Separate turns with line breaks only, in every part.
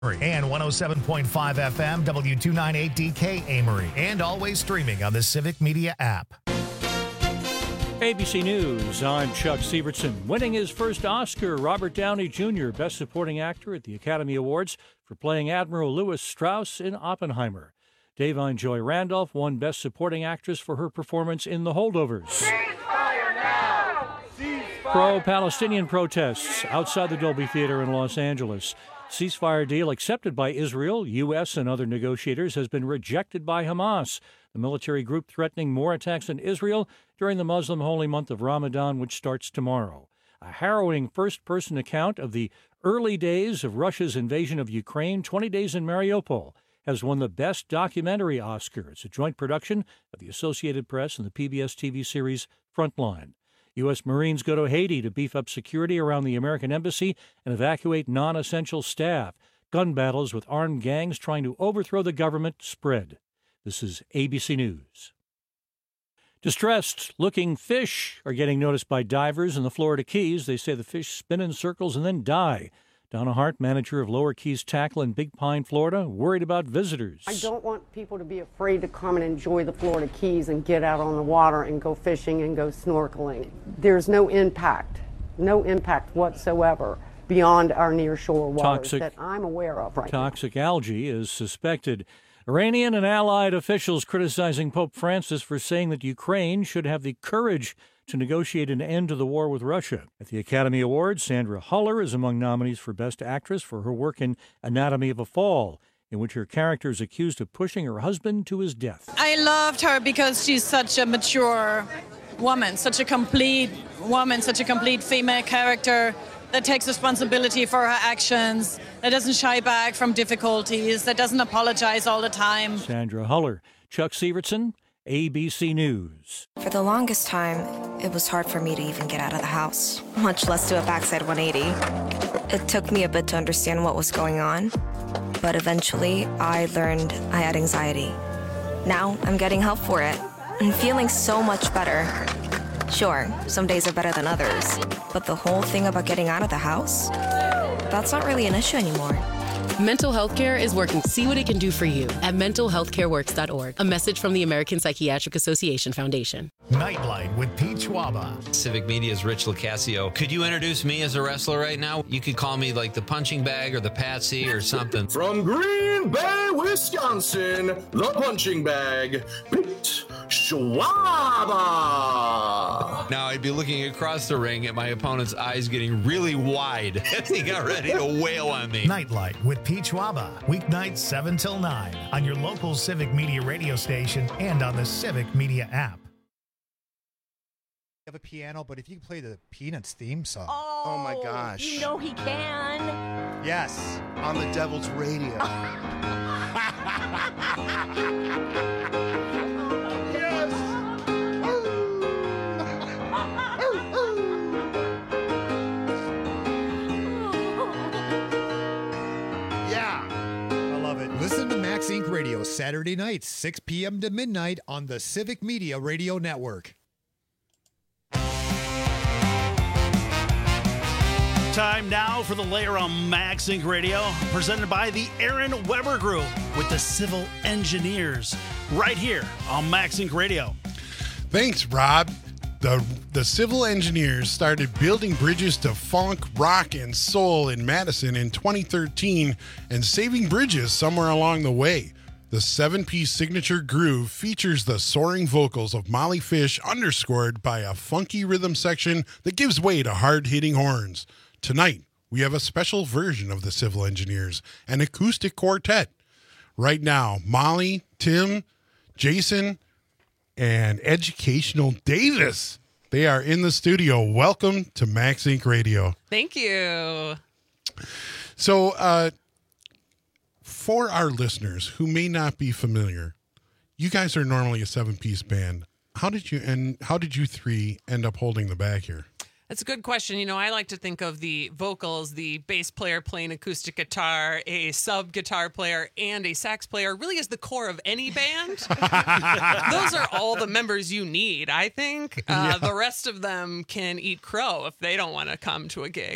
And 107.5 FM, W298DK Amory. And always streaming on the Civic Media app.
ABC News, I'm Chuck Sievertson. Winning his first Oscar, Robert Downey Jr., Best Supporting Actor at the Academy Awards for playing Admiral Louis Strauss in Oppenheimer. Da'Vine Joy Randolph won Best Supporting Actress for her performance in The Holdovers.
Ceasefire now!
Pro-Palestinian protests outside the Dolby Theater in Los Angeles. Ceasefire deal accepted by Israel, U.S., and other negotiators has been rejected by Hamas, the military group threatening more attacks on Israel during the Muslim holy month of Ramadan, which starts tomorrow. A harrowing first-person account of the early days of Russia's invasion of Ukraine, 20 Days in Mariupol, has won the Best Documentary Oscar. It's a joint production of the Associated Press and the PBS TV series Frontline. U.S. Marines go to Haiti to beef up security around the American embassy and evacuate non-essential staff. Gun battles with armed gangs trying to overthrow the government spread. This is ABC News. Distressed-looking fish are getting noticed by divers in the Florida Keys. They say the fish spin in circles and then die. Donna Hart, manager of Lower Keys Tackle in Big Pine, Florida, worried about visitors.
I don't want people to be afraid to come and enjoy the Florida Keys and get out on the water and go fishing and go snorkeling. There's no impact whatsoever beyond our near-shore waters that I'm aware of right now.
Toxic algae is suspected. Iranian and allied officials criticizing Pope Francis for saying that Ukraine should have the courage to negotiate an end to the war with Russia. At the Academy Awards, Sandra Huller is among nominees for Best Actress for her work in Anatomy of a Fall, in which her character is accused of pushing her husband to his death.
I loved her because she's such a mature woman, such a complete woman, such a complete female character that takes responsibility for her actions, that doesn't shy back from difficulties, that doesn't apologize all the time.
Sandra Huller. Chuck Sievertson, ABC News.
For the longest time, it was hard for me to even get out of the house, much less do a backside 180. It took me a bit to understand what was going on, but eventually I learned I had anxiety. Now I'm getting help for it and feeling so much better. Sure, some days are better than others, but the whole thing about getting out of the house, that's not really an issue anymore.
Mental health care is working to see what it can do for you at mentalhealthcareworks.org. A message from the American Psychiatric Association Foundation.
Nightlight with Pete Schwaba.
Civic Media's Rich Locascio. Could you introduce me as a wrestler right now? You could call me like the punching bag or the patsy or something.
From Green Bay, Wisconsin, the punching bag, Pete Schwaba.
Now I'd be looking across the ring at my opponent's eyes getting really wide as he got ready to wail on me.
Nightlight with Pete Schwaba. Weeknights 7 till 9 on your local Civic Media radio station and on the Civic Media app.
Have a piano, but if you can play the Peanuts theme song.
Oh my gosh.
You know he can.
Yes.
On the Devil's Radio.
Listen to Max Inc. Radio Saturday nights, 6 p.m. to midnight on the Civic Media Radio Network.
Time now for the Layer on Max Inc. Radio, presented by the Aaron Weber Group with the Civil Engineers, right here on Max Inc. Radio.
Thanks, Rob. The Civil Engineers started building bridges to funk, rock, and soul in Madison in 2013 and saving bridges somewhere along the way. The 7-piece signature groove features the soaring vocals of Molly Fish underscored by a funky rhythm section that gives way to hard-hitting horns. Tonight, we have a special version of the Civil Engineers, an acoustic quartet. Right now, Molly, Tim, Jason, and Educational Davis. They are in the studio. Welcome to Max Inc. Radio.
Thank you.
So, for our listeners who may not be familiar, you guys are normally a 7-piece band. How did you three end up holding the bag here?
That's a good question. You know, I like to think of the vocals, the bass player playing acoustic guitar, a sub guitar player, and a sax player really is the core of any band. Those are all the members you need, I think. The rest of them can eat crow if they don't want to come to a gig.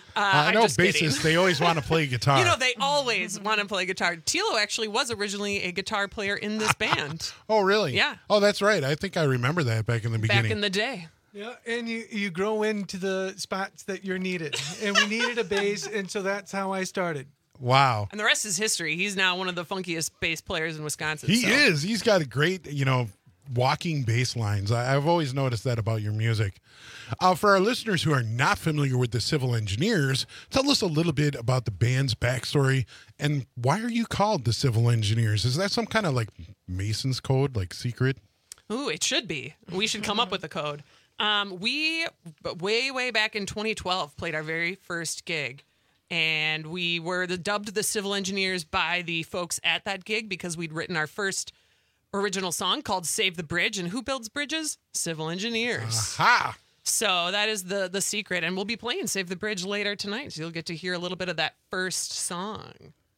I know bassists, they always want to play guitar.
You know, they always want to play guitar. Tilo actually was originally a guitar player in this band.
Oh, really?
Yeah.
Oh, that's right. I think I remember that back in the beginning.
Back in the day.
Yeah, and you grow into the spots that you're needed. And we needed a bass, and so that's how I started.
Wow.
And the rest is history. He's now one of the funkiest bass players in Wisconsin.
He is. He's got a great, walking bass lines. I've always noticed that about your music. For our listeners who are not familiar with the Civil Engineers, tell us a little bit about the band's backstory and why are you called the Civil Engineers? Is that some kind of like Mason's code, like secret?
Ooh, it should be. We should come up with a code. We, way back in 2012, played our very first gig. And we were dubbed the Civil Engineers by the folks at that gig because we'd written our first original song called Save the Bridge. And who builds bridges? Civil Engineers.
Aha!
So that is the secret. And we'll be playing Save the Bridge later tonight. So you'll get to hear a little bit of that first song.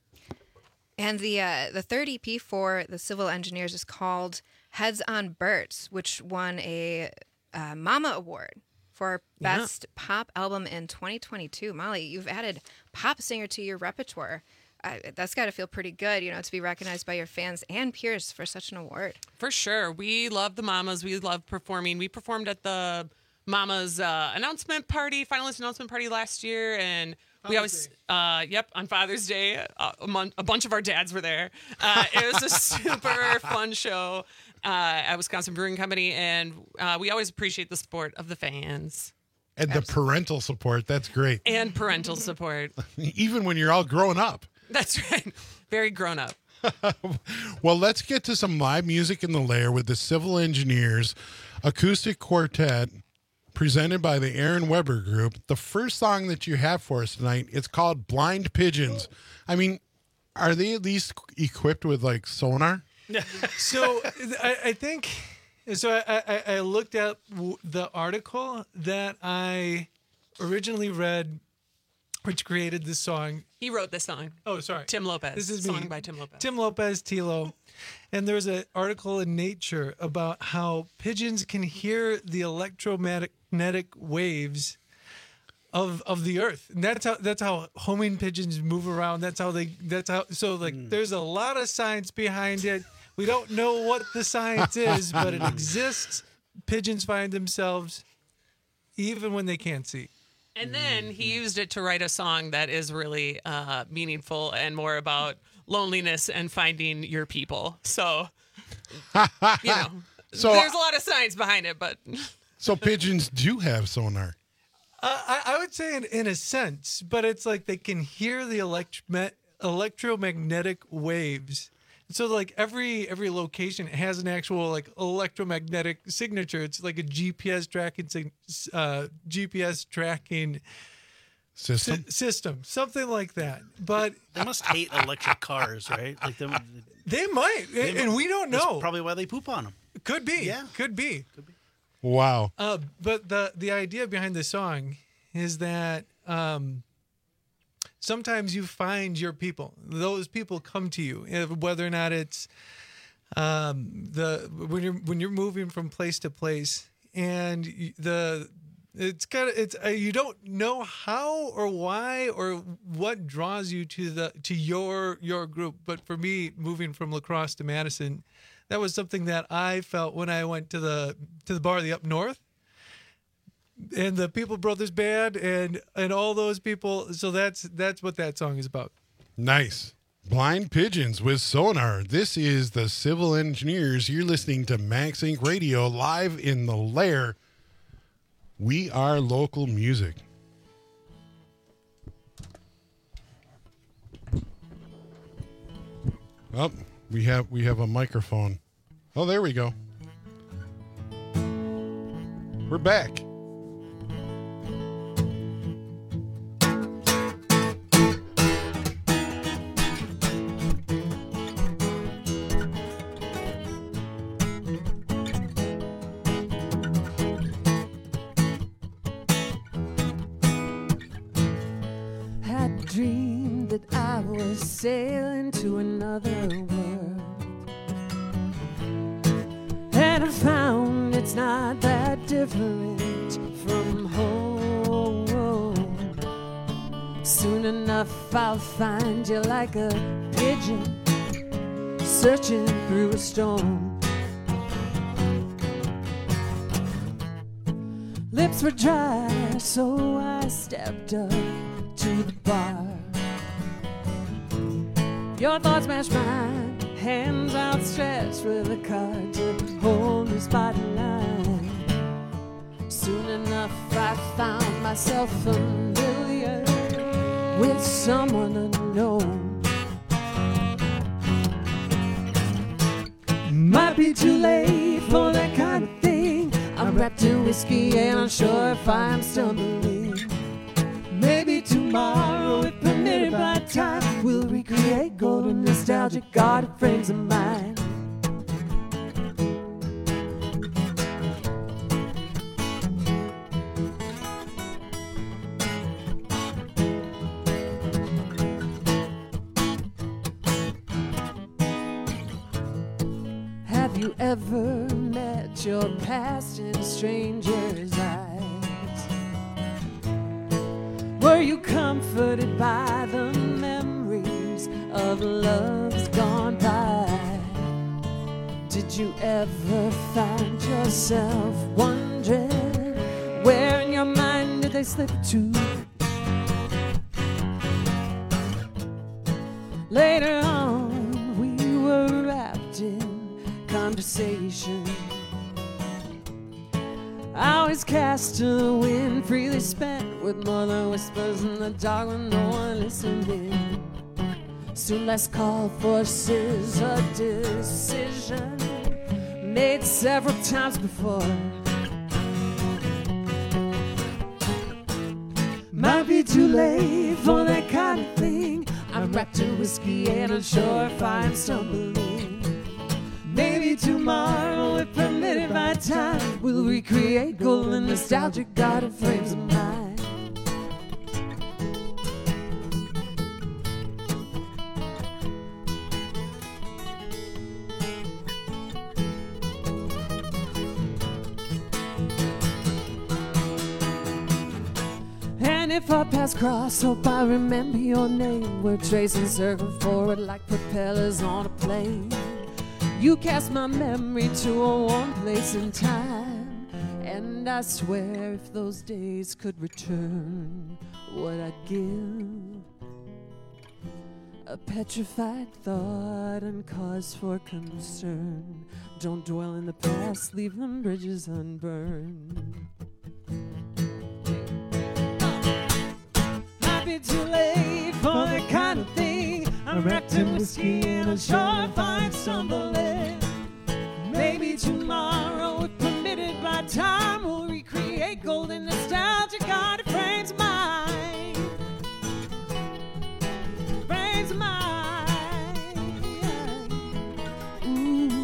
And the third EP for the Civil Engineers is called Heads on Birds, which won a Mama Award for Best Pop Album in 2022. Molly, you've added pop singer to your repertoire. That's got to feel pretty good, to be recognized by your fans and peers for such an award.
For sure. We love the Mamas. We love performing. We performed at the Mamas announcement party, finalist announcement party last year, and we always, on Father's Day, a bunch of our dads were there. It was a super fun show at Wisconsin Brewing Company, and we always appreciate the support of the fans.
And the parental support, that's great.
And parental support.
Even when you're all grown up.
That's right. Very grown up.
Well, let's get to some live music in the Lair with the Civil Engineers acoustic quartet presented by the Aaron Weber Group. The first song that you have for us tonight, it's called Blind Pigeons. I mean, are they at least equipped with like sonar?
So I think, I looked at the article that I originally read, which created this song.
He wrote this song.
Oh, sorry.
Tim Lopez.
This is
song by Tim Lopez.
Tim Lopez, Tilo. And there's an article in Nature about how pigeons can hear the electromagnetic waves of the earth. And that's how homing pigeons move around. There's a lot of science behind it. We don't know what the science is, but it exists. Pigeons find themselves even when they can't see.
And then he used it to write a song that is really meaningful and more about loneliness and finding your people. So, there's a lot of science behind it, but.
So pigeons do have sonar.
I would say in a sense, but it's like they can hear the electromagnetic waves. So like every location has an actual like electromagnetic signature. It's like a GPS tracking system, something like that. But
they must hate electric cars, right? Like
they might, and we don't know.
That's probably why they poop on them.
Could be.
Yeah,
could be.
Wow.
But the idea behind the song is that sometimes you find your people. Those people come to you, whether or not it's when you're moving from place to place, and you don't know how or why or what draws you to your group. But for me, moving from La Crosse to Madison, that was something that I felt when I went to the bar Up North. And the People Brothers Band and all those people. So that's what that song is about.
Nice. Blind Pigeons with sonar. This is the Civil Engineers. You're listening to Max Inc. Radio live in the Lair. We are local music. Oh, we have a microphone. Oh, there we go. We're back.
Dreamed that I was sailing to another world, and I found it's not that different from home. Soon enough I'll find you like a pigeon searching through a storm. Lips were dry, so I stepped up to the bar. Your thoughts matched mine, hands outstretched with a card to hold the spotlight. Soon enough I found myself familiar with someone unknown. Might be too late for that kind of thing. I'm wrapped in whiskey and unsure if I'm stumbling. Maybe tomorrow, if permitted by time, we'll recreate golden nostalgic garden frames of mine. Have you ever met your past in a stranger's eyes? Were you comforted by the memories of loves gone by? Did you ever find yourself wondering where in your mind did they slip to? Later on, we were wrapped in conversation. Hours cast to the wind, freely spent with more than whispers in the dark when no one listened in. Soon less call for scissor, a decision made several times before. Might be too late for that kind of thing. I'm wrapped in whiskey and unsure if I'm stumbling. Maybe tomorrow, if permitted by time, we'll recreate golden nostalgic garden frames of mine. And if our paths cross, hope I remember your name. We're tracing circles forward like propellers on a plane. You cast my memory to a warm place in time, and I swear if those days could return, what I'd give a petrified thought and cause for concern. Don't dwell in the past, leave them bridges unburned. Might be too late for that kind of thing. I'm wrapped in whiskey and I'm sure if I'm stumbling. Maybe tomorrow, if permitted by time, we'll recreate golden nostalgic garden frames of mine. Frames of mine. Ooh.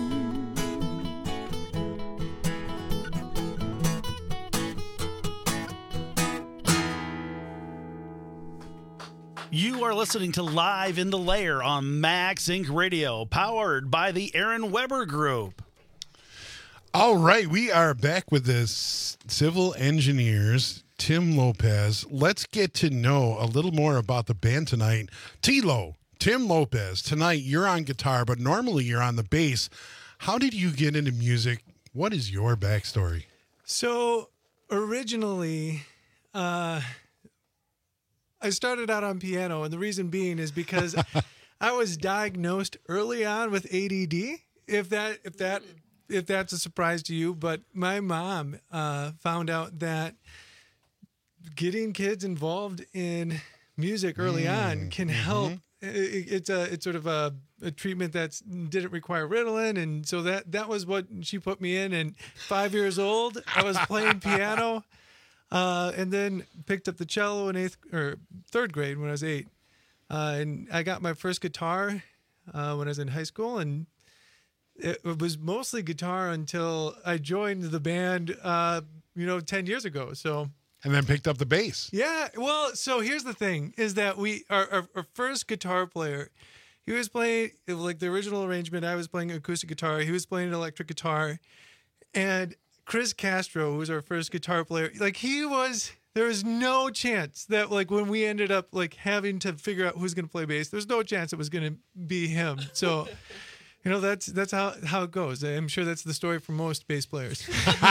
You are listening to Live in the Lair on Max Inc. Radio, powered by the Aaron Weber Group.
All right, we are back with the Civil Engineers, Tim Lopez. Let's get to know a little more about the band tonight. T-Lo, Tim Lopez, tonight you're on guitar, but normally you're on the bass. How did you get into music? What is your backstory?
So originally, I started out on piano, and the reason being is because I was diagnosed early on with ADD. If that's a surprise to you, but my mom found out that getting kids involved in music early on can help. It's sort of a treatment that didn't require Ritalin, and so that was what she put me in. And 5 years old, I was playing piano. And then picked up the cello in third grade when I was 8. And I got my first guitar when I was in high school, and it was mostly guitar until I joined the band, 10 years ago. So.
And then picked up the bass.
Yeah. Well, so here's the thing is that our first guitar player, he was playing like the original arrangement. I was playing acoustic guitar. He was playing electric guitar, and Chris Castro, who was our first guitar player, like he was There was no chance that, like, when we ended up like having to figure out who's going to play bass, there's no chance it was going to be him. So, you know, that's how it goes. I'm sure that's the story for most bass players.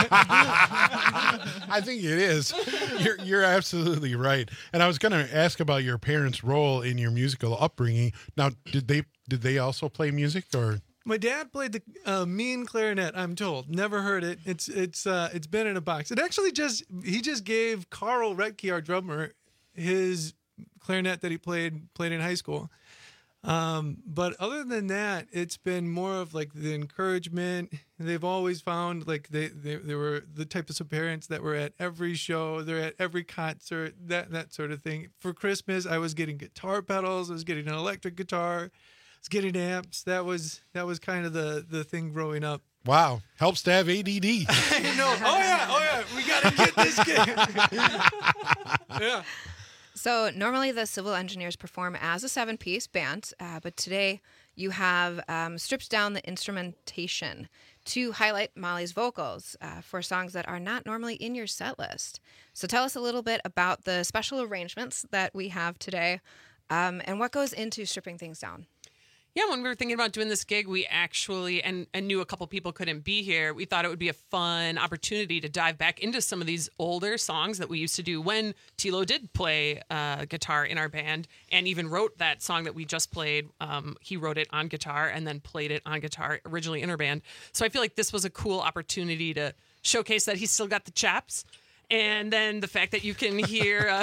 I think it is. You're absolutely right. And I was going to ask about your parents' role in your musical upbringing. Now, did they also play music or?
My dad played the mean clarinet. I'm told. Never heard it. It's been in a box. It actually he just gave Carl Retke, our drummer, his clarinet that he played in high school. But other than that, it's been more of like the encouragement. They've always found like they were the types of parents that were at every show. They're at every concert. That sort of thing. For Christmas, I was getting guitar pedals. I was getting an electric guitar. Getting amps. That was kind of the thing growing up.
Wow. Helps to have ADD.
I know. Oh yeah. We gotta get this kid. Yeah.
So normally the Civil Engineers perform as a 7-piece band, but today you have stripped down the instrumentation to highlight Molly's vocals for songs that are not normally in your set list. So tell us a little bit about the special arrangements that we have today, and what goes into stripping things down.
Yeah, when we were thinking about doing this gig, we actually, and knew a couple people couldn't be here, we thought it would be a fun opportunity to dive back into some of these older songs that we used to do when Tilo did play guitar in our band and even wrote that song that we just played. He wrote it on guitar and then played it on guitar originally in our band. So I feel like this was a cool opportunity to showcase that he's still got the chops. And then the fact that you can hear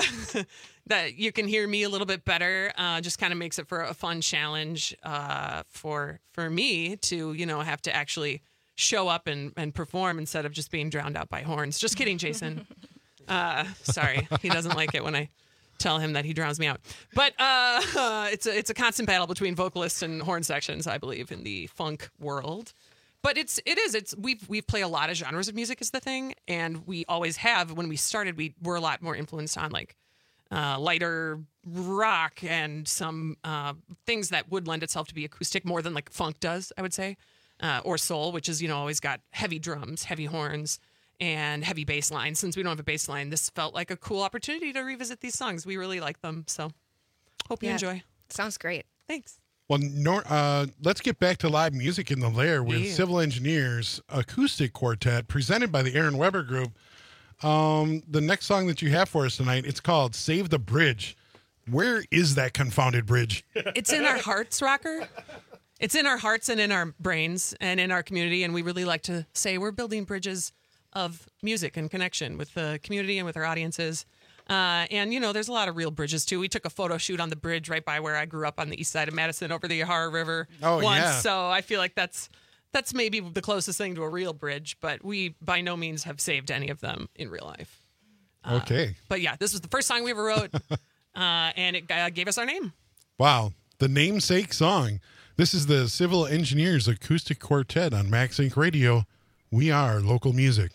me a little bit better just kind of makes it for a fun challenge for me to, have to actually show up and perform instead of just being drowned out by horns. Just kidding, Jason. Sorry, he doesn't like it when I tell him that he drowns me out. But it's a constant battle between vocalists and horn sections, I believe, in the funk world. But we've played a lot of genres of music is the thing, and we always have. When we started, we were a lot more influenced on like lighter rock and some things that would lend itself to be acoustic more than like funk does, I would say, or soul, which is always got heavy drums, heavy horns, and heavy bass line. Since we don't have a bass line, this felt like a cool opportunity to revisit these songs. We really like them, so hope you enjoy.
Sounds great.
Thanks.
Well, let's get back to live music in the Lair with Civil Engineers Acoustic Quartet presented by the Aaron Weber Group. The next song that you have for us tonight, it's called Save the Bridge. Where is that confounded bridge?
It's in our hearts, Rocker. It's in our hearts and in our brains and in our community, and we really like to say we're building bridges of music and connection with the community and with our audiences. And there's a lot of real bridges too. We took a photo shoot on the bridge right by where I grew up on the east side of Madison over the Yahara River once.
Yeah.
So I feel like that's maybe the closest thing to a real bridge, but we by no means have saved any of them in real life.
Okay.
But yeah, this was the first song we ever wrote, and it gave us our name.
Wow. The namesake song. This is the Civil Engineers Acoustic Quartet on Max Inc. Radio. We are local music.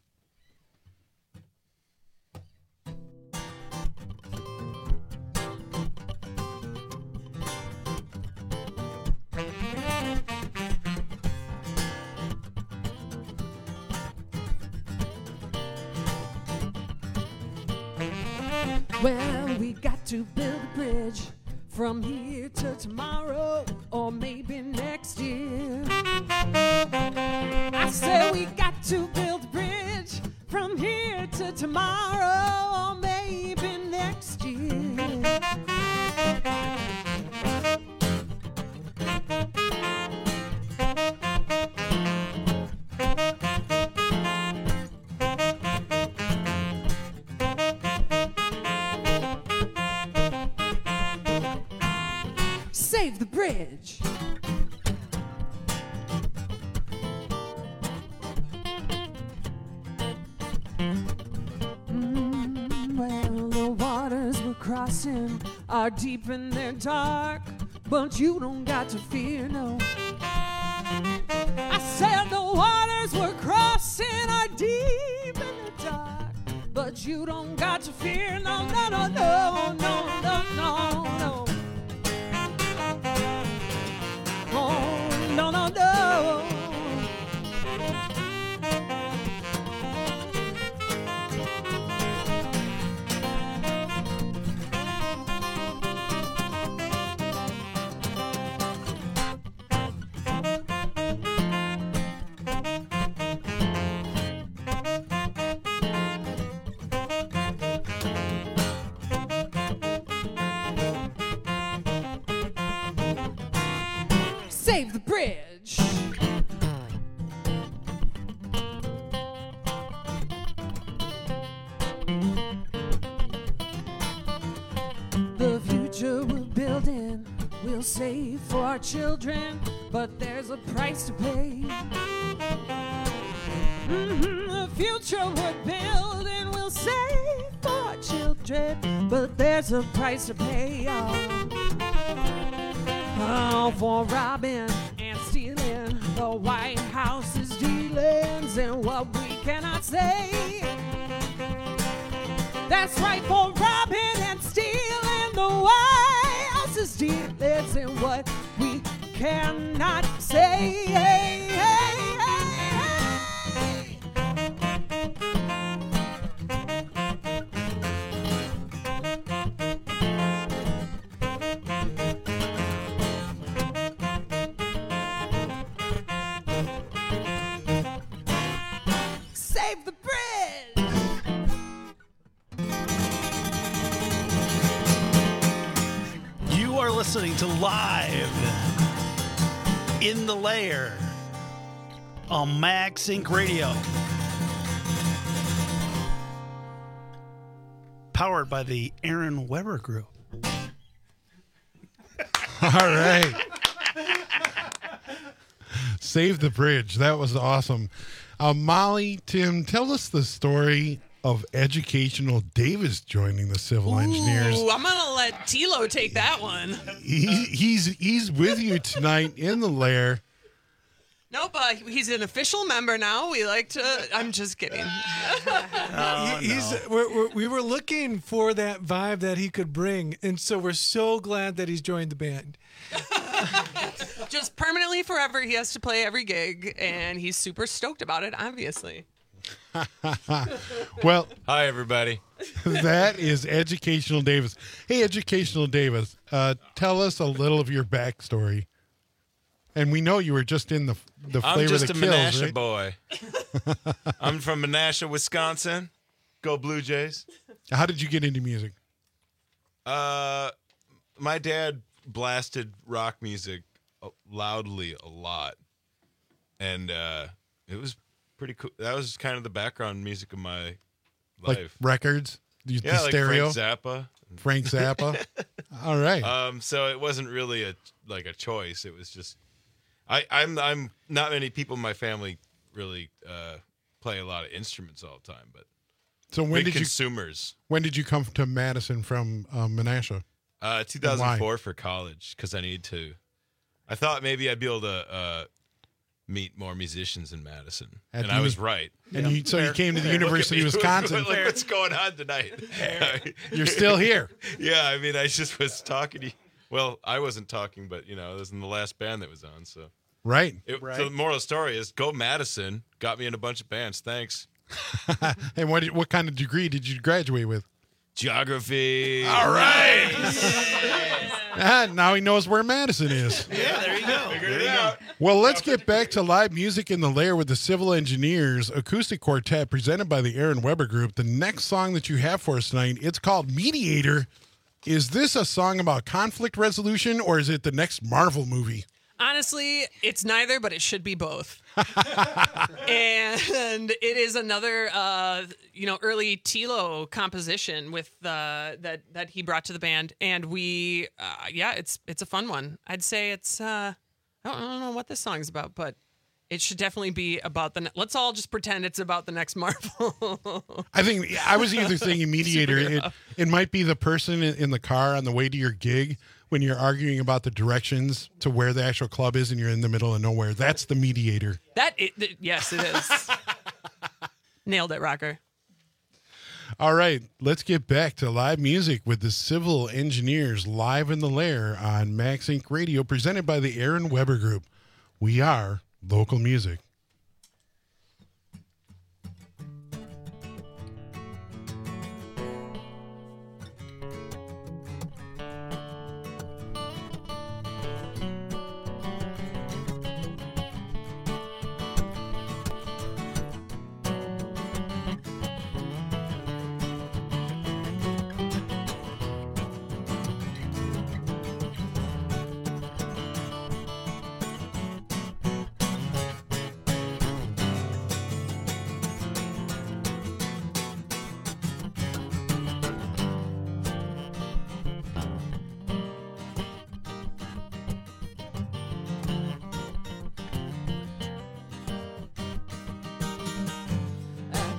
Well, we got to build a bridge from here to tomorrow, or maybe next year. I said we got to build a bridge from here to tomorrow, or maybe next year. Save the bridge. Well, the waters we're crossing are deep and they're dark, but you don't got to fear, no. I said the waters we're crossing are deep and they're dark, but you don't got to fear, no, no, no, no, no, no, no, no. Oh, no, no, no. save the bridge. The future we're building, we'll save for our children, but there's a price to pay. The future we're building, we'll save for our children, but there's a price to pay. Oh, for robbing and stealing, the White House's dealings and what we cannot say. That's right, for robbing and stealing, the White House's dealings and what we cannot say. Save the bridge!
You are listening to Live in the Lair on Max Inc. Radio. Powered by the Aaron Weber Group.
All right. Save the bridge. That was awesome. Molly, Tim, tell us the story of Educational Davis joining the Civil Engineers.
Ooh, I'm gonna let Tilo take that one.
He's with you tonight in the lair.
Nope, he's an official member now. We like to. I'm just kidding.
We were looking for that vibe that he could bring, and so we're so glad that he's joined the band.
Just permanently forever, he has to play every gig, and he's super stoked about it, obviously.
Well,
hi, everybody.
That is Educational Davis. Hey, Educational Davis, tell us a little of your backstory. And we know you were just in the
I'm
Flavor
just
That
a
Kills,
Menasha
right?
boy. I'm from Menasha, Wisconsin. Go Blue Jays.
How did you get into music?
My dad blasted rock music loudly a lot. And it was pretty cool. That was kind of the background music of my life.
Like records? The
like
stereo?
Frank
Zappa. All right.
So it wasn't really a choice. It was just I'm not many people in my family really play a lot of instruments all the time, but
So when
big
did
consumers.
When did you come to Madison from Menasha?
2004 for college because I needed to. I thought maybe I'd be able to meet more musicians in Madison, and I was right.
And so you came to the University of Wisconsin.
Look what's going on tonight.
You're still here.
Yeah, I mean, I just was talking to you. Well, I wasn't talking, but it was in the last band that was on. So
right.
So the moral of the story is go Madison. Got me in a bunch of bands. Thanks.
And what kind of degree did you graduate with?
Geography.
All right. Now he knows where Madison is.
Yeah, there you go.
There you go.
Well, let's get back to live music in the lair with the Civil Engineers acoustic quartet presented by the Aaron Weber Group. The next song that you have for us tonight, it's called Mediator. Is this a song about conflict resolution, or is it the next Marvel movie?
Honestly, it's neither, but it should be both. And it is another, early Tilo composition with that he brought to the band, and we, it's a fun one. I'd say it's I don't know what this song's about, but it should definitely be about let's all just pretend it's about the next Marvel.
I think I was either thinking Mediator. It might be the person in the car on the way to your gig when you're arguing about the directions to where the actual club is and you're in the middle of nowhere. That's the Mediator.
Yes, it is. Nailed it, Rocker.
All right, let's get back to live music with the Civil Engineers live in the lair on Max Inc. Radio, presented by the Aaron Weber Group. We are local music.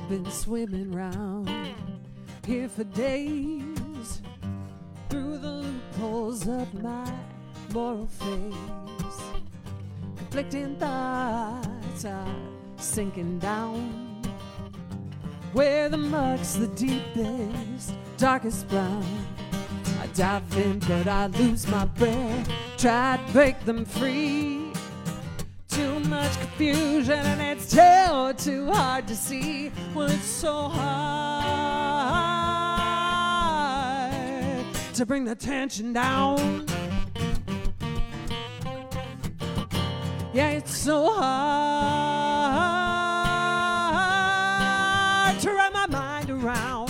been swimming round here for days through the loopholes of my moral face. Conflicting thoughts are sinking down where the mud's the deepest, darkest brown. I dive in, but I lose my breath. Try to break them free. Too much confusion, and it's still too hard to see. Well, it's so hard to bring the tension down. Yeah, it's so hard to wrap my mind around.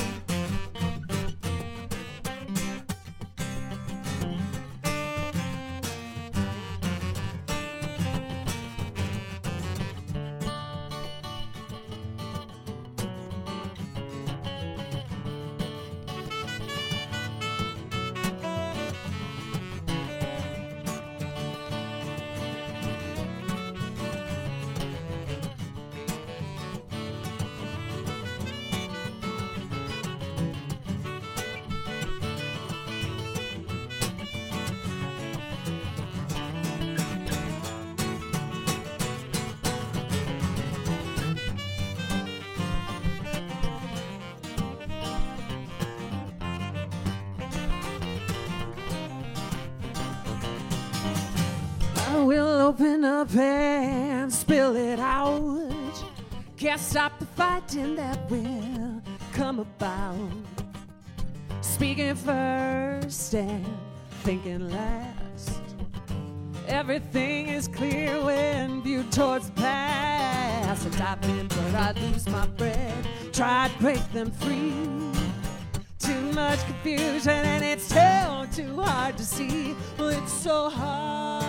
We'll open up and spill it out. Can't stop the fighting that will come about. Speaking first and thinking last. Everything is clear when viewed towards the past. I dive in, but I lose my breath. Try to break them free. Too much confusion, and it's still too hard to see. Well, it's so hard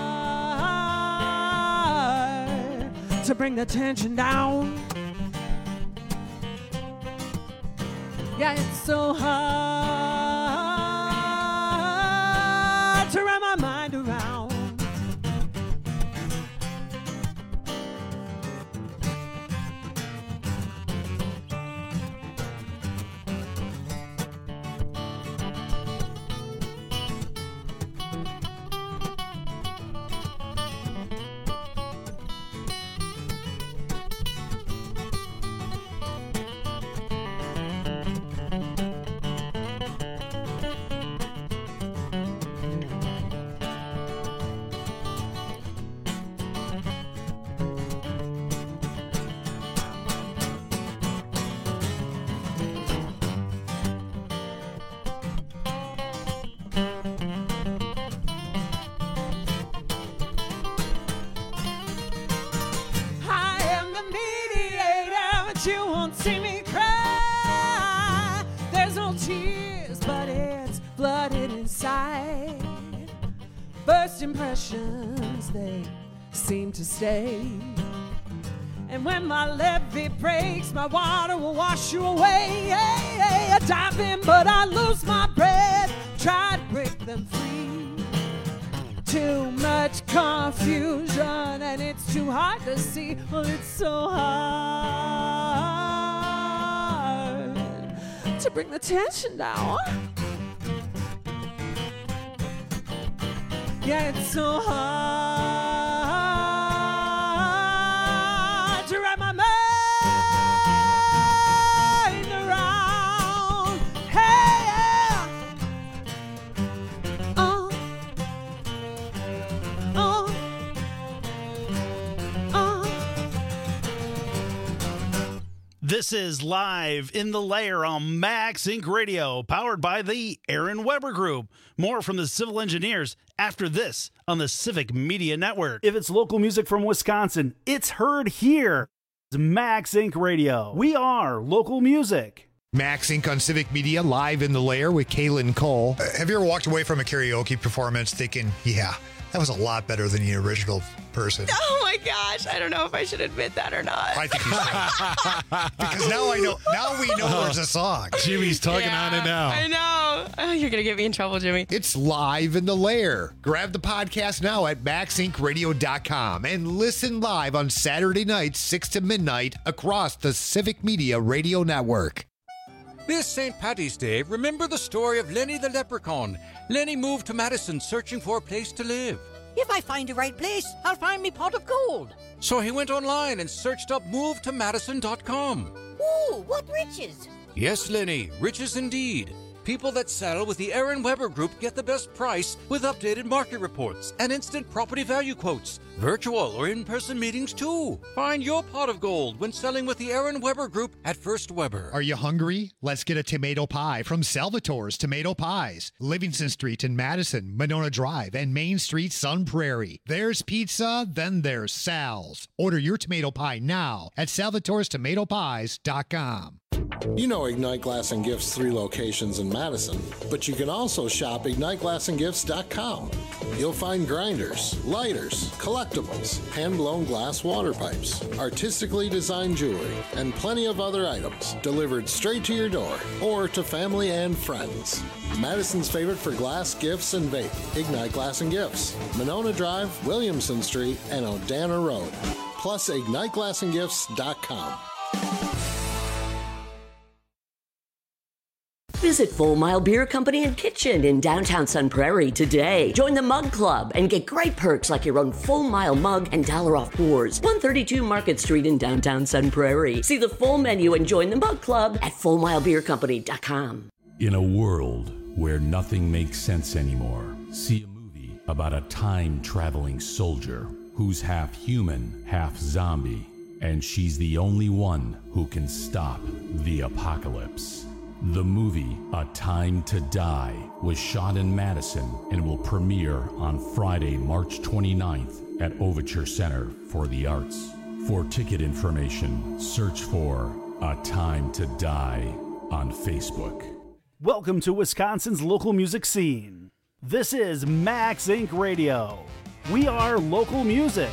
to bring the tension down. Yeah, it's so hard to wrap my mind around. First impressions, they seem to stay. And when my levee breaks, my water will wash you away. I dive in, but I lose my breath. Try to break them free. Too much confusion, and it's too hard to see. Well, it's so hard to bring the tension down. Yeah, it's so hard to wrap my mind around. Hey, yeah.
This is Live in the Lair on Max Inc. Radio, powered by the Aaron Weber Group. More from the Civil Engineers after this on the Civic Media Network.
If it's local music from Wisconsin, it's heard here. It's Max Inc. Radio. We are local music.
Max Inc. on Civic Media, Live in the Lair with Kaylin Cole.
Have you ever walked away from a karaoke performance thinking, yeah, that was a lot better than the original person?
Oh my gosh, I don't know if I should admit that or not.
I think you should. Because now we know there's a song.
Jimmy's tugging on it now.
I know. Oh, you're going to get me in trouble, Jimmy.
It's Live in the Lair. Grab the podcast now at MaxIncRadio.com and listen live on Saturday nights, 6 to midnight, across the Civic Media Radio Network.
This St. Paddy's Day, remember the story of Lenny the Leprechaun. Lenny moved to Madison searching for a place to live.
If I find the right place, I'll find me pot of gold.
So he went online and searched up movetomadison.com.
Ooh, what riches!
Yes, Lenny, riches indeed. People that sell with the Aaron Weber Group get the best price with updated market reports and instant property value quotes. Virtual or in-person meetings too. Find your pot of gold when selling with the Aaron Weber Group at First Weber.
Are you hungry? Let's get a tomato pie from Salvatore's Tomato Pies. Livingston Street in Madison, Monona Drive, and Main Street, Sun Prairie. There's pizza, then there's Sal's. Order your tomato pie now at salvatorestomatopies.com.
You know Ignite Glass and Gifts' 3 locations in Madison, but you can also shop IgniteGlassandGifts.com. You'll find grinders, lighters, collectibles, hand-blown glass water pipes, artistically designed jewelry, and plenty of other items delivered straight to your door or to family and friends. Madison's favorite for glass, gifts, and vape, Ignite Glass and Gifts, Monona Drive, Williamson Street, and Odana Road. Plus IgniteGlassandGifts.com.
Visit Full Mile Beer Company and Kitchen in downtown Sun Prairie today. Join the Mug Club and get great perks like your own Full Mile mug and $1 off pours. 132 Market Street in downtown Sun Prairie. See the full menu and join the Mug Club at FullMileBeerCompany.com.
In a world where nothing makes sense anymore, see a movie about a time-traveling soldier who's half human, half zombie, and she's the only one who can stop the apocalypse. The movie, A Time to Die, was shot in Madison and will premiere on Friday, March 29th at Overture Center for the Arts. For ticket information, search for A Time to Die on Facebook.
Welcome to Wisconsin's local music scene. This is Max Inc. Radio. We are local music.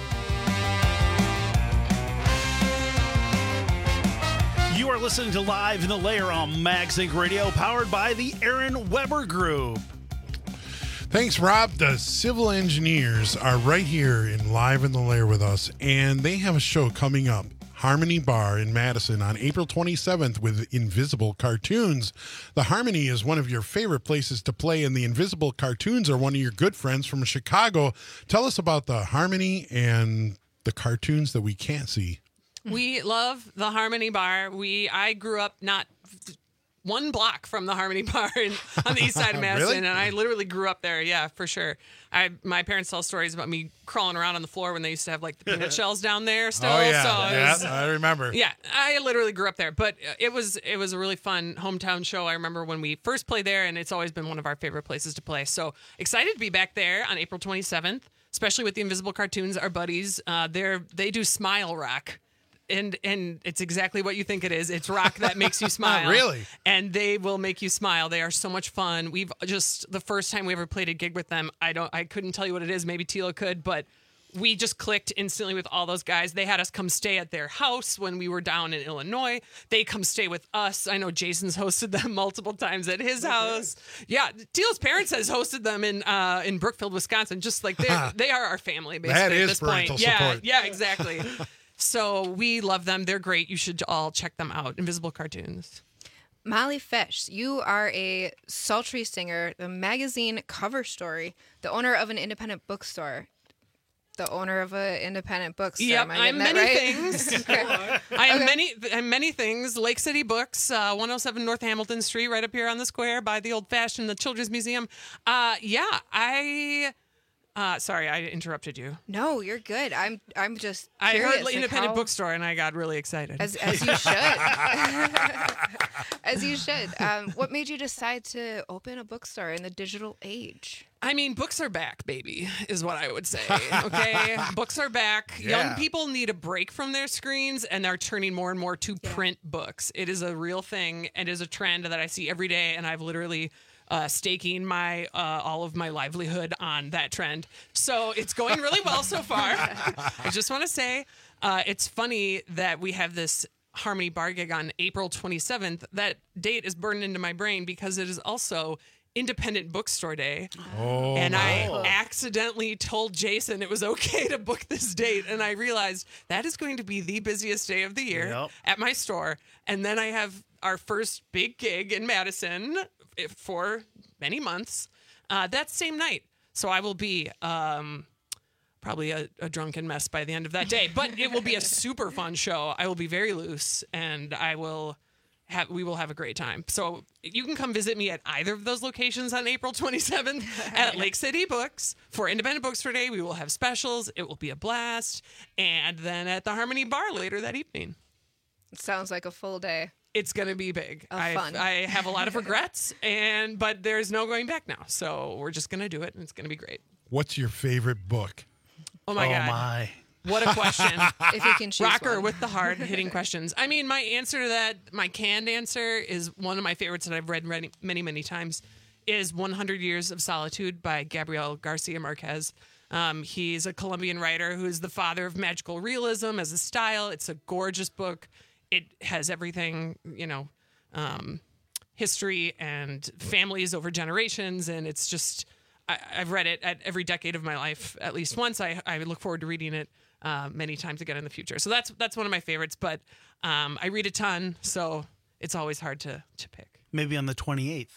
You are listening to Live in the Lair on Max Inc. Radio, powered by the Aaron Weber Group.
Thanks, Rob. The Civil Engineers are right here in Live in the Lair with us, and they have a show coming up, Harmony Bar in Madison, on April 27th with Invisible Cartoons. The Harmony is one of your favorite places to play, and the Invisible Cartoons are one of your good friends from Chicago. Tell us about the Harmony and the cartoons that we can't see.
We love the Harmony Bar. I grew up not one block from the Harmony Bar on the east side of Madison,
Really?
and I literally grew up there. Yeah, for sure. My parents tell stories about me crawling around on the floor when they used to have like the peanut shells down there still.
Oh, yeah.
So
I remember.
Yeah, I literally grew up there, but it was a really fun hometown show. I remember when we first played there, and it's always been one of our favorite places to play. So excited to be back there on April 27th, especially with the Invisible Cartoons, our buddies. They do Smile Rock. And it's exactly what you think it is. It's rock that makes you smile.
Really?
And they will make you smile. They are so much fun. We've just, the first time we ever played a gig with them, I couldn't tell you what it is. Maybe Tilo could, but we just clicked instantly with all those guys. They had us come stay at their house when we were down in Illinois. They come stay with us. I know Jason's hosted them multiple times at his house. Yeah, Tilo's parents has hosted them in Brookfield, Wisconsin. Just like they are our family, basically.
That is
at this
parental
point.
support.
Yeah, exactly. So we love them. They're great. You should all check them out. Invisible Cartoons.
Molly Fish, you are a sultry singer, the magazine cover story, the owner of an independent bookstore. The owner of an independent bookstore.
Yep, I'm many things. I'm many things. Lake City Books, 107 North Hamilton Street, right up here on the square by the old fashioned, the Children's Museum. Sorry, I interrupted you.
No, you're good. I'm just
I
curious,
heard independent bookstore and I got really excited.
As you should. As you should. What made you decide to open a bookstore in the digital age?
I mean, books are back, baby, is what I would say. Okay, books are back.
Yeah.
Young people need a break from their screens, and they're turning more and more to print books. It is a real thing. It is a trend that I see every day, and I've literally staking my all of my livelihood on that trend. So it's going really well so far. I just want to say it's funny that we have this Harmony Bar gig on April 27th. That date is burned into my brain because it is also Independent Bookstore Day.
Oh,
and I accidentally told Jason it was okay to book this date. And I realized that is going to be the busiest day of the year at my store. And then I have our first big gig in Madison for many months that same night. So I will be probably a drunken mess by the end of that day. But it will be a super fun show. I will be very loose, and we will have a great time. So you can come visit me at either of those locations on April 27th at Lake City Books for Independent Bookstore Day. We will have specials. It will be a blast. And then at the Harmony Bar later that evening.
It sounds like a full day.
It's going to be big.
Fun.
I have a lot of regrets, but there's no going back now. So we're just going to do it, and it's going to be great.
What's your favorite book?
Oh, my God.
My.
What a question.
If you can choose
Rocker
one.
with the hard-hitting questions. I mean, my answer to that, my canned answer, is one of my favorites that I've read many, many times, is 100 Years of Solitude by Gabriel Garcia Marquez. He's a Colombian writer who's the father of magical realism as a style. It's a gorgeous book. It has everything, history and families over generations, and it's just, I've read it at every decade of my life at least once. I look forward to reading it many times again in the future. So that's one of my favorites, but I read a ton, so it's always hard to pick.
Maybe on the 28th.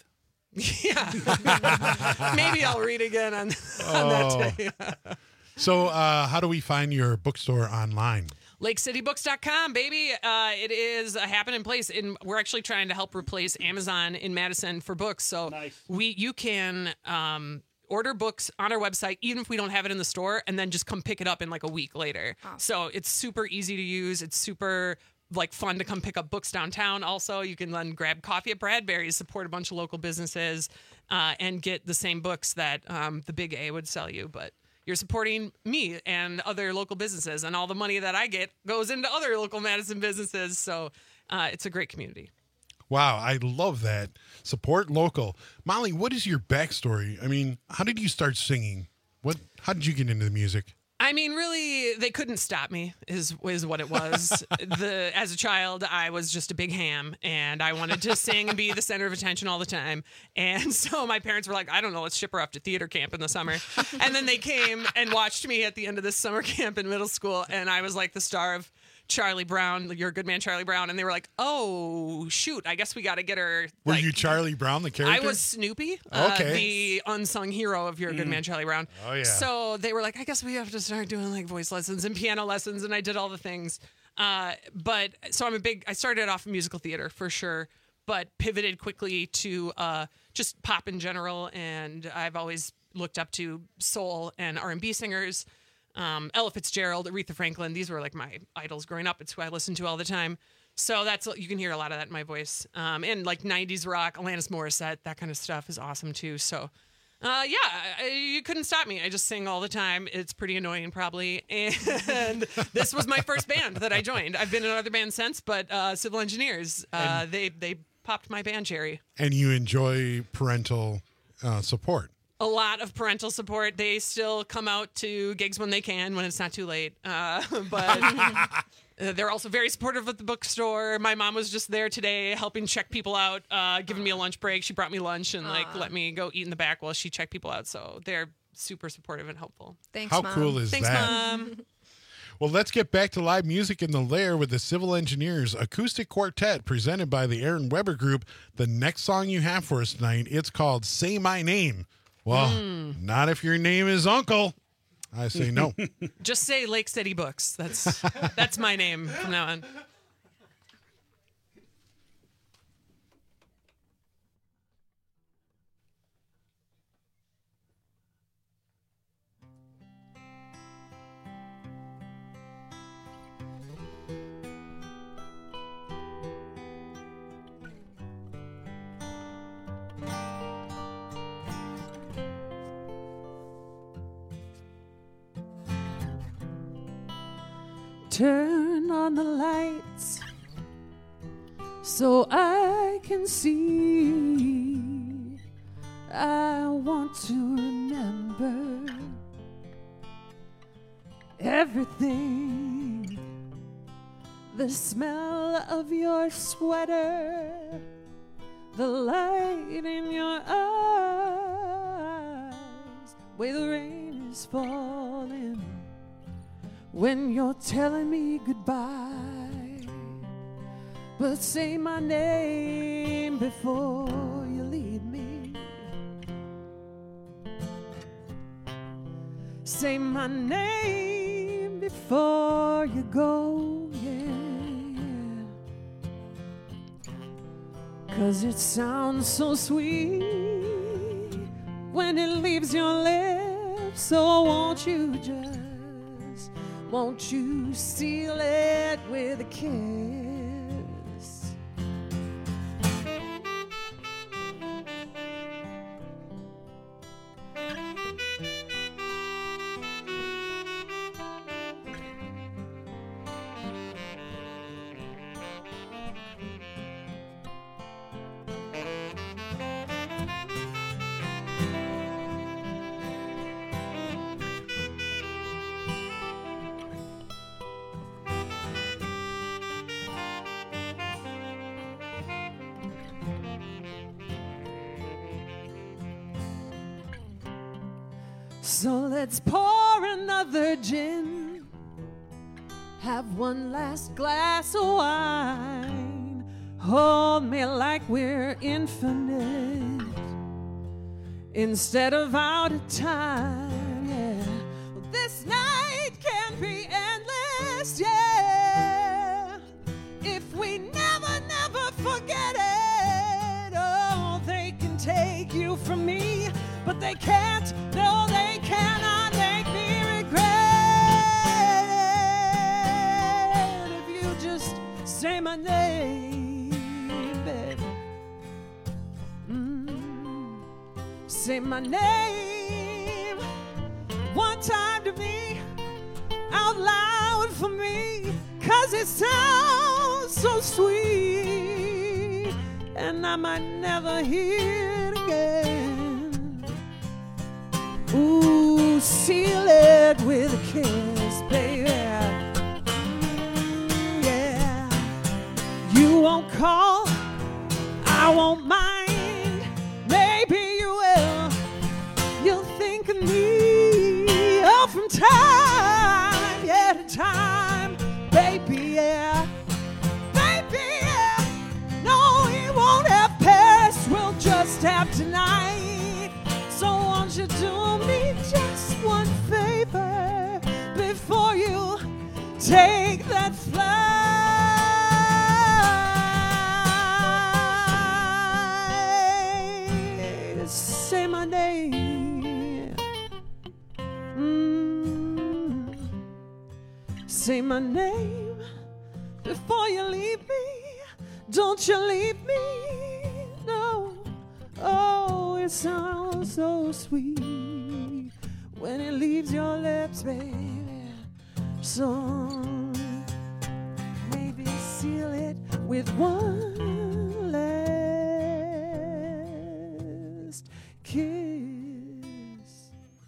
Yeah. Maybe I'll read again on that day.
So how do we find your bookstore online?
LakeCityBooks.com, baby. It is a happening place. And we're actually trying to help replace Amazon in Madison for books. So you can order books on our website, even if we don't have it in the store, and then just come pick it up in like a week later. Oh. So it's super easy to use. It's super fun to come pick up books downtown. Also, you can then grab coffee at Bradbury's, support a bunch of local businesses, and get the same books that the Big A would sell you. But you're supporting me and other local businesses, and all the money that I get goes into other local Madison businesses. So it's a great community.
Wow, I love that. Support local. Molly, what is your backstory? I mean, how did you start singing? How did you get into the music?
I mean, really, they couldn't stop me is what it was. As a child, I was just a big ham, and I wanted to sing and be the center of attention all the time. And so my parents were like, I don't know, let's ship her off to theater camp in the summer. And then they came and watched me at the end of this summer camp in middle school, and I was like the star of Charlie Brown, You're a Good Man, Charlie Brown. And they were like, oh, shoot, I guess we got to get her.
Were you Charlie Brown, the character?
I was Snoopy, the unsung hero of You're a Good Man, Charlie Brown.
Oh, yeah.
So they were like, I guess we have to start doing voice lessons and piano lessons. And I did all the things. But so I started off in musical theater for sure, but pivoted quickly to just pop in general. And I've always looked up to soul and R&B singers. Ella Fitzgerald, Aretha Franklin, these were like my idols growing up. It's who I listened to all the time. So you can hear a lot of that in my voice. And like 90s rock, Alanis Morissette, that kind of stuff is awesome too. So you couldn't stop me. I just sing all the time. It's pretty annoying probably. And this was my first band that I joined. I've been in other bands since, but Civil Engineers, they popped my band cherry.
And you enjoy parental support.
A lot of parental support. They still come out to gigs when they can, when it's not too late. But they're also very supportive of the bookstore. My mom was just there today helping check people out, giving me a lunch break. She brought me lunch and let me go eat in the back while she checked people out. So they're super supportive and helpful.
Thanks,
How
Mom.
cool is
Thanks,
that?
Mom.
Well, let's get back to live music in the Lair with the Civil Engineers Acoustic Quartet presented by the Aaron Weber Group. The next song you have for us tonight, it's called Say My Name. Well, not if your name is Uncle. I say no.
Just say Lake City Books. That's my name from now on.
Turn on the lights so I can see. I want to remember everything. The smell of your sweater, the light in your eyes. way the rain is falling, when you're telling me goodbye. But say my name before you leave me. Say my name before you go, yeah. 'Cause it sounds so sweet when it leaves your lips. So won't you seal it with a kiss? So let's pour another gin, have one last glass of wine, hold me like we're infinite instead of out of time, yeah. This night can be endless, yeah, if we never forget it. Oh, they can take you from me, but they can't, no, they cannot make me regret it. If you just say my name, baby. Say my name one time to me, out loud for me, 'cause it sounds so sweet, and I might never hear it again. Ooh, seal it with a kiss, baby. Yeah. You won't call, I won't mind. Maybe you will. You'll think of me, oh, from time, yeah, to time, baby, yeah. Baby, yeah. No, we won't have Paris, we'll just have tonight. So won't you do me just one favor before you take that flight? Say my name. Say my name before you leave me. Don't you leave me, no. Oh, it sounds so sweet when it leaves your lips, baby. So maybe seal it with one last kiss.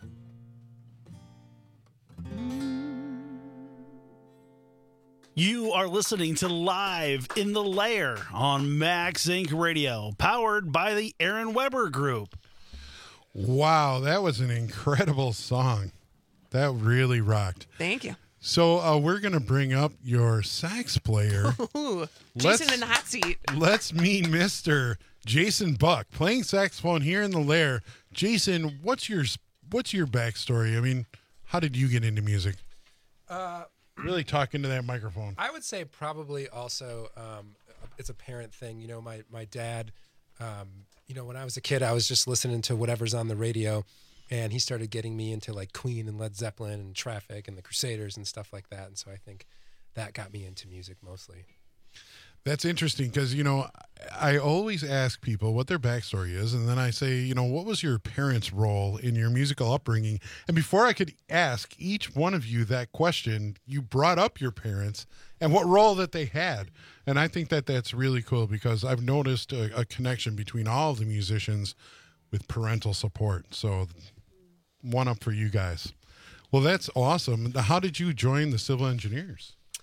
You are listening to Live in the Lair on Max Inc. Radio, powered by the Aaron Weber Group.
Wow, that was an incredible song. That really rocked.
Thank you.
So we're going to bring up your sax player.
Ooh, Jason in the hot seat.
Let's meet Mr. Jason Buck, playing saxophone here in the Lair. Jason, what's your backstory? I mean, how did you get into music? Really talk into that microphone.
I would say probably also it's a parent thing. You know, my dad, when I was a kid, I was just listening to whatever's on the radio, and he started getting me into like Queen and Led Zeppelin and Traffic and the Crusaders and stuff like that. And so I think that got me into music mostly.
That's interesting because, I always ask people what their backstory is. And then I say, what was your parents' role in your musical upbringing? And before I could ask each one of you that question, you brought up your parents and what role that they had. And I think that that's really cool because I've noticed a connection between all of the musicians with parental support. So one up for you guys. Well, that's awesome. How did you join the Civil Engineers?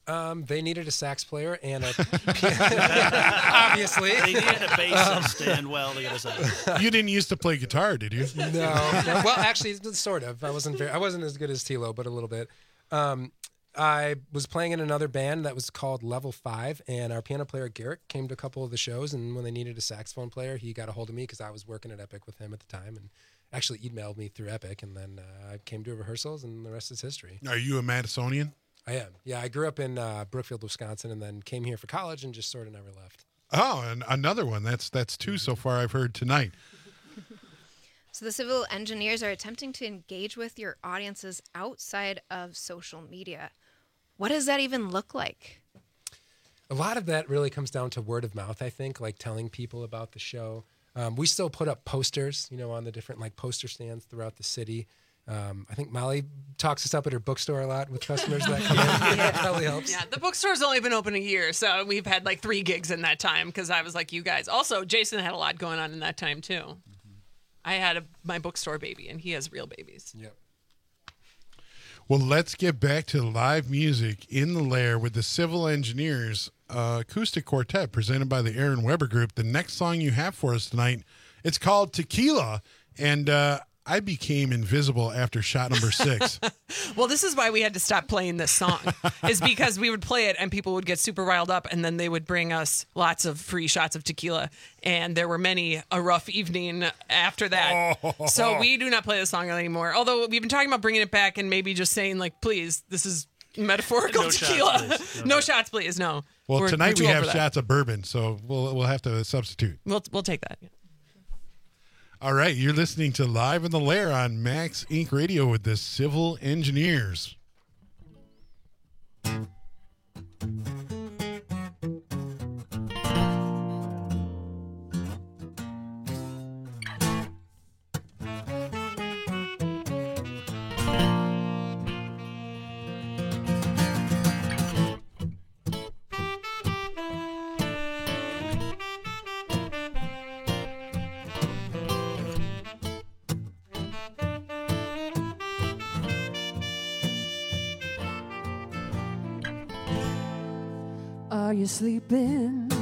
They needed a sax player and a obviously.
They needed a bassist and well to get us out.
You didn't used to play guitar, did you?
No. Well, actually, sort of. I wasn't as good as Tilo, but a little bit. I was playing in another band that was called Level 5, and our piano player Garrett came to a couple of the shows, and when they needed a saxophone player, he got a hold of me because I was working at Epic with him at the time, and actually emailed me through Epic, and then I came to rehearsals, and the rest is history.
Are you a Madisonian?
I am. Yeah, I grew up in Brookfield, Wisconsin, and then came here for college and just sort of never left.
Oh, and another one. That's two so far I've heard tonight.
So the civil engineers are attempting to engage with your audiences outside of social media. What does that even look like?
A lot of that really comes down to word of mouth, I think, like telling people about the show. We still put up posters, on the different poster stands throughout the city. I think Molly talks us up at her bookstore a lot with customers that come in. That probably helps.
Yeah, the bookstore's only been open a year, so we've had 3 gigs in that time because I was like you guys. Also, Jason had a lot going on in that time too. Mm-hmm. I had my bookstore baby, and he has real babies.
Yep.
Well, let's get back to live music in the Lair with the Civil Engineers acoustic quartet presented by the Aaron Weber Group. The next song you have for us tonight, it's called Tequila, and I became invisible after shot number 6.
Well, this is why we had to stop playing this song, is because we would play it and people would get super riled up, and then they would bring us lots of free shots of tequila. And there were many a rough evening after that. Oh. So we do not play the song anymore. Although we've been talking about bringing it back and maybe just saying, please, this is metaphorical
no
tequila.
Shots,
no shots, please. No.
Well, tonight we have
that.
shots of bourbon, so we'll have to substitute.
We'll take that. Yeah.
All right, you're listening to Live in the Lair on Max Inc. Radio with the Civil Engineers.
Are you sleeping?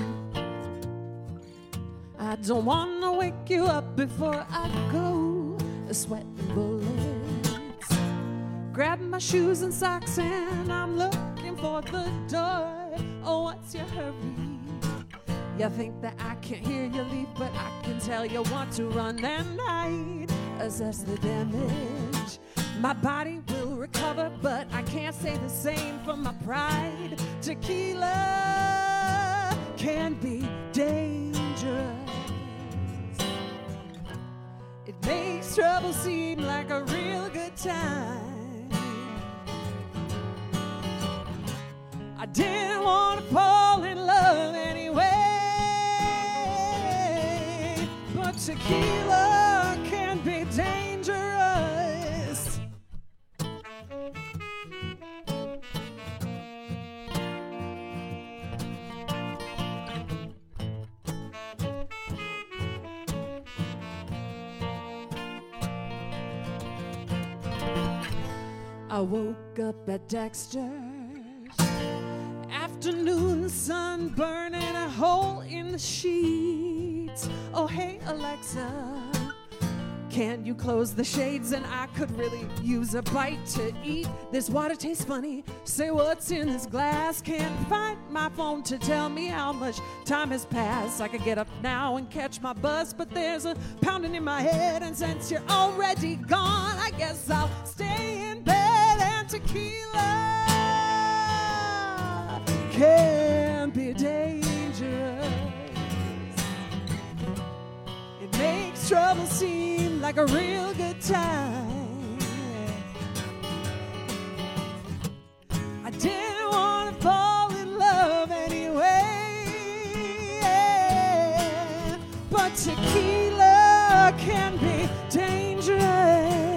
I don't want to wake you up before I go. Sweating bullets. Grab my shoes and socks and I'm looking for the door. Oh, what's your hurry? You think that I can't hear you leave, but I can tell you want to run and hide. Assess the damage. My body will recover, but I can't say the same for my pride. Tequila can be dangerous. It makes trouble seem like a real good time. I didn't want to fall in love anyway, but tequila can be dangerous. I woke up at Dexter's. Afternoon sun burning a hole in the sheets. Oh, hey, Alexa, can you close the shades? And I could really use a bite to eat. This water tastes funny. Say what's in this glass. Can't find my phone to tell me how much time has passed. I could get up now and catch my bus, but there's a pounding in my head. And since you're already gone, I guess I'll stay in bed. And tequila can be dangerous. It makes trouble seem like a real good time. I didn't want to fall in love anyway, but tequila can be dangerous.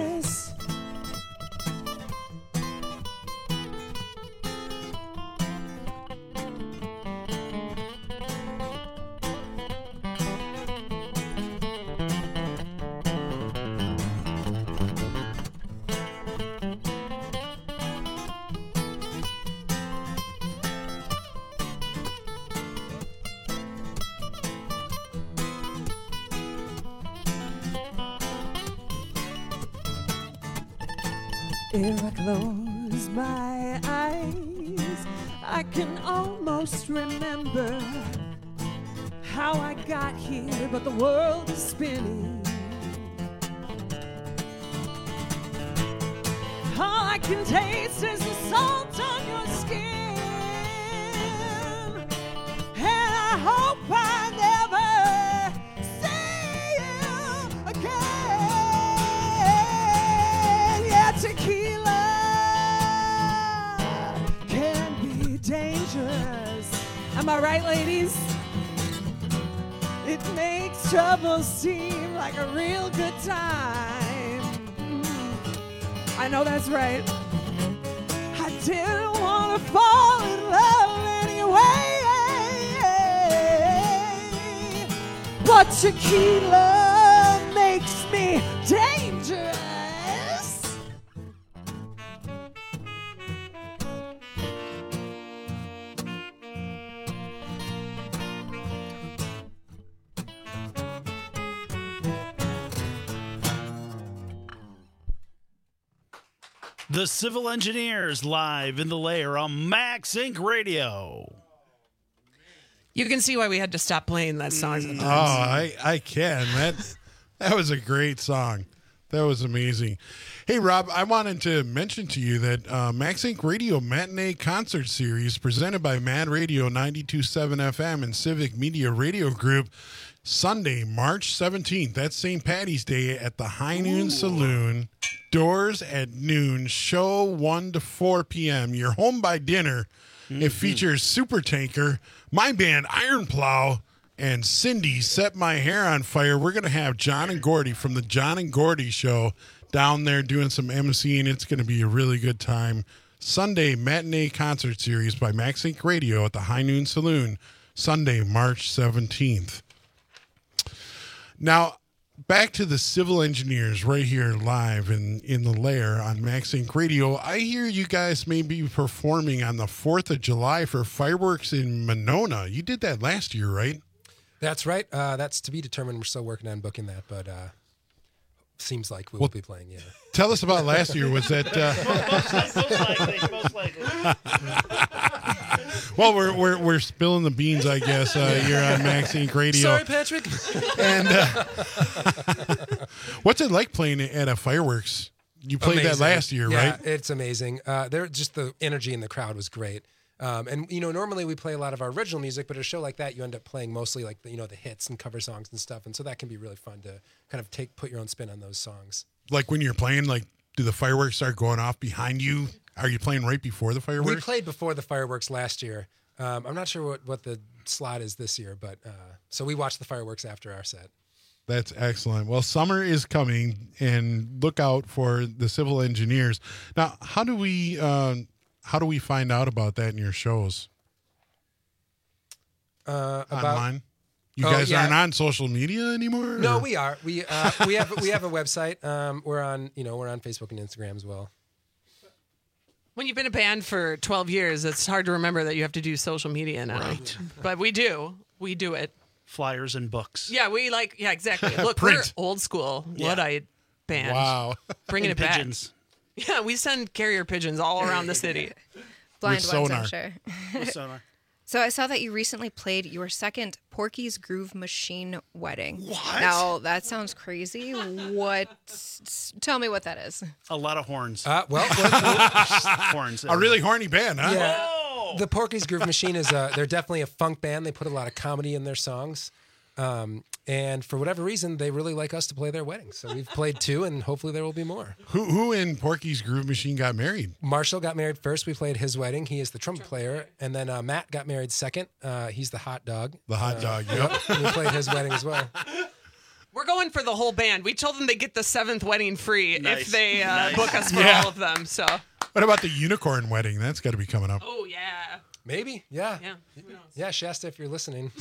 If I close my eyes, I can almost remember how I got here, but the world is spinning. All I can taste is the salt on your skin, and I hope I never see you again. Yeah, tequila can be dangerous. Am I right, ladies? It makes trouble seem like a real good time. I know that's right. I didn't want to fall in love anyway, but tequila makes me dangerous.
The Civil Engineers live in the lair on Max Inc. Radio.
You can see why we had to stop playing that song sometimes.
I can. That was a great song. That was amazing. Hey, Rob, I wanted to mention to you that Max Inc. Radio Matinee Concert Series presented by Mad Radio 92.7 FM and Civic Media Radio Group Sunday, March 17th. That's St. Patty's Day at the High Noon Saloon. Doors at noon, show 1 to 4 p.m. You're home by dinner. Mm-hmm. It features Super Tanker, my band Iron Plow, and Cindy Set My Hair on Fire. We're going to have John and Gordy from the John and Gordy Show down there doing some emceeing. It's going to be a really good time. Sunday Matinee Concert Series by Max Inc. Radio at the High Noon Saloon, Sunday, March 17th. Now, back to the Civil Engineers right here live in the lair on Max Inc. Radio. I hear you guys may be performing on the 4th of July for fireworks in Monona. You did that last year, right?
That's right. That's to be determined. We're still working on booking that, but seems like we will be playing, yeah.
Tell us about last year. Was that...
Most likely.
Well, we're spilling the beans, I guess. You're on Max Inc. Radio.
Sorry, Patrick.
And what's it like playing at a fireworks? You played that last year, right?
Yeah, it's amazing. Just the energy in the crowd was great. And normally we play a lot of our original music, but at a show like that, you end up playing mostly like the hits and cover songs and stuff, and so that can be really fun to kind of put your own spin on those songs.
Like when you're playing, like, do the fireworks start going off behind you? Are you playing right before the fireworks?
We played before the fireworks last year. I'm not sure what the slot is this year, but so we watched the fireworks after our set.
That's excellent. Well, summer is coming, and look out for the Civil Engineers. Now, how do we find out about that in your shows? Online? You guys aren't on social media anymore?
No,
or?
we are. We have a website. We're on Facebook and Instagram as well.
When you've been a band for 12 years, it's hard to remember that you have to do social media now.
Right.
But we do. We do it.
Flyers and books.
Yeah, exactly. Look, we're old school Luddite band.
Wow.
Bringing it
pigeons.
back. Yeah, we send carrier pigeons all around the city.
Blind
With
ones,
sonar.
I'm sure.
With sonar.
So I saw that you recently played your second Porky's Groove Machine wedding.
What?
Now, that sounds crazy. Tell me what that is.
A lot of horns.
Horns. A really horny band, huh?
Yeah.
Whoa!
The Porky's Groove Machine is they're definitely a funk band. They put a lot of comedy in their songs. And for whatever reason, they really like us to play their weddings. So we've played 2, and hopefully there will be more.
Who in Porky's Groove Machine got married?
Marshall got married first. We played his wedding. He is the trumpet player. And then Matt got married second. He's the hot dog.
The hot dog, yep.
We played his wedding as well.
We're going for the whole band. We told them they get the 7th wedding free if they book us for all of them. So.
What about the unicorn wedding? That's got to be coming up.
Oh, yeah.
Maybe, yeah.
Yeah.
Yeah, Shasta, if you're listening.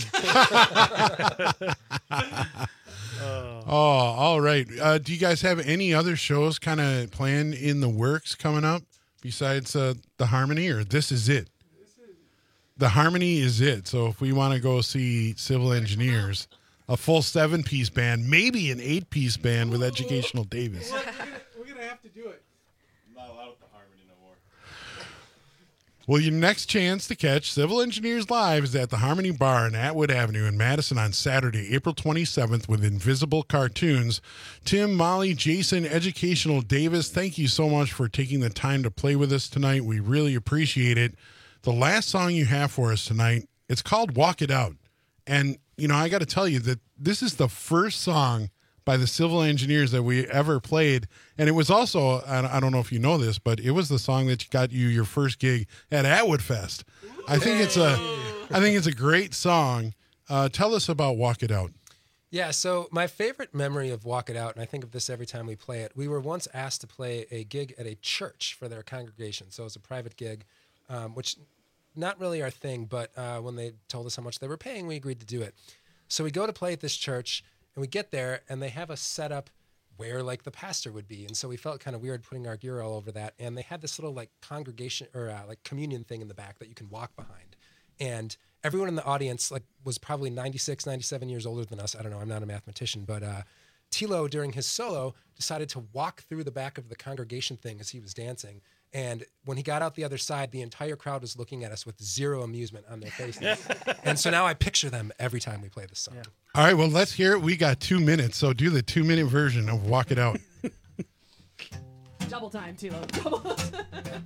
All right. Do you guys have any other shows kind of planned in the works coming up besides the Harmony, or this is it? The Harmony is it. So if we want to go see Civil Engineers, a full 7-piece band, maybe an 8-piece band with Educational Davis.
We're gonna have to do it.
Well, your next chance to catch Civil Engineers Live is at the Harmony Bar on Atwood Avenue in Madison on Saturday, April 27th with Invisible Cartoons. Tim, Molly, Jason, Educational Davis, thank you so much for taking the time to play with us tonight. We really appreciate it. The last song you have for us tonight, it's called Walk It Out. And, you know, I got to tell you that this is the first song by the Civil Engineers that we ever played. And it was also, I don't know if you know this, but it was the song that got you your first gig at Atwood Fest. I think it's a great song. Tell us about Walk It Out.
Yeah, so my favorite memory of Walk It Out, and I think of this every time we play it, we were once asked to play a gig at a church for their congregation. So it was a private gig, which not really our thing, but when they told us how much they were paying, we agreed to do it. So we go to play at this church, and we get there, and they have us set up where, like, the pastor would be. And so we felt kind of weird putting our gear all over that. And they had this little, like, congregation or, like, communion thing in the back that you can walk behind. And everyone in the audience, like, was probably 96, 97 years older than us. I don't know. I'm not a mathematician. But Tilo, during his solo, decided to walk through the back of the congregation thing as he was dancing. And when he got out the other side, the entire crowd was looking at us with zero amusement on their faces. And so now I picture them every time we play this song. Yeah.
All right, well, let's hear it. We got 2 minutes, so do the 2-minute version of Walk It Out.
Double time, Tilo. Double time.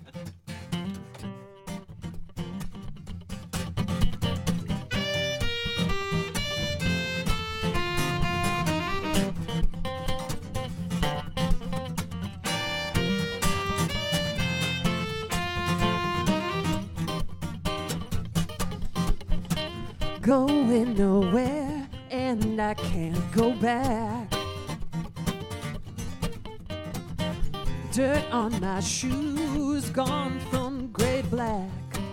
Going nowhere and I can't go back. Dirt on my shoes, gone from gray to black.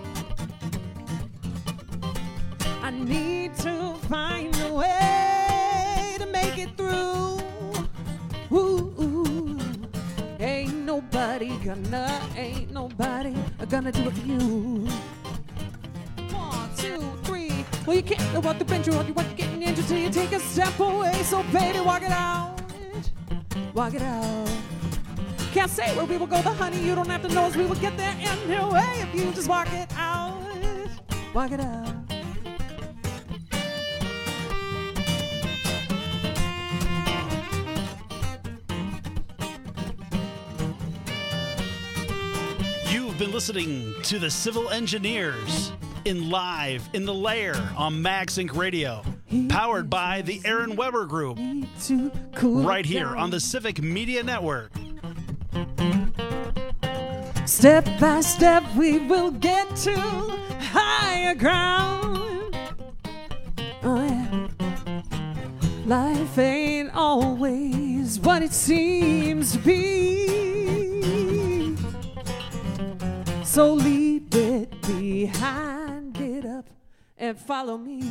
I need to find a way to make it through. Ooh, ain't nobody gonna do it for you. 1, 2, 3. Well, you can't know what the bench or what you're getting into till you take a step away. So, baby, walk it out. Walk it out. Can't say where we will go, the honey. You don't have to know as we will get there anyway. If you just walk it out. Walk it out.
You've been listening to the Civil Engineers in Live in the Lair on Max Inc. Radio, powered by the Aaron Weber Group, right here on the Civic Media Network.
Step by step we will get to higher ground. Oh yeah. Life ain't always what it seems to be. So leave it behind, get up and follow me.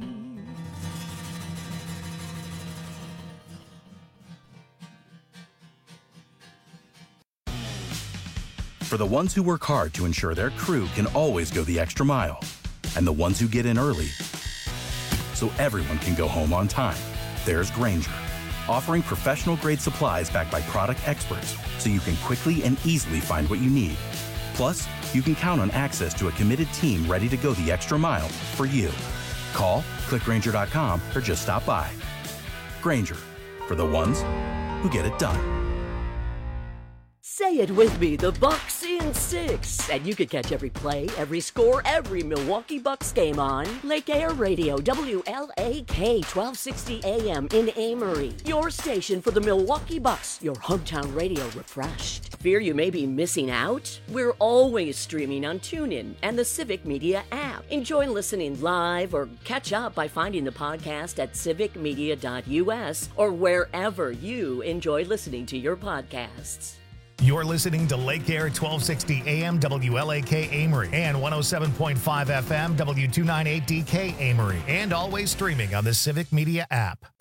For the ones who work hard to ensure their crew can always go the extra mile, and the ones who get in early so everyone can go home on time, there's Grainger, offering professional-grade supplies backed by product experts so you can quickly and easily find what you need. Plus, you can count on access to a committed team ready to go the extra mile for you. Call, click Grainger.com, or just stop by. Grainger, for the ones who get it done.
Say it with me, the Bucks in 6. And you can catch every play, every score, every Milwaukee Bucks game on Lake Air Radio, WLAK 1260 AM in Amory. Your station for the Milwaukee Bucks, your hometown radio refreshed. Fear you may be missing out? We're always streaming on TuneIn and the Civic Media app. Enjoy listening live or catch up by finding the podcast at civicmedia.us or wherever you enjoy listening to your podcasts.
You're listening to Lake Air 1260 AM WLAK Amory and 107.5 FM W298DK Amory, and always streaming on the Civic Media app.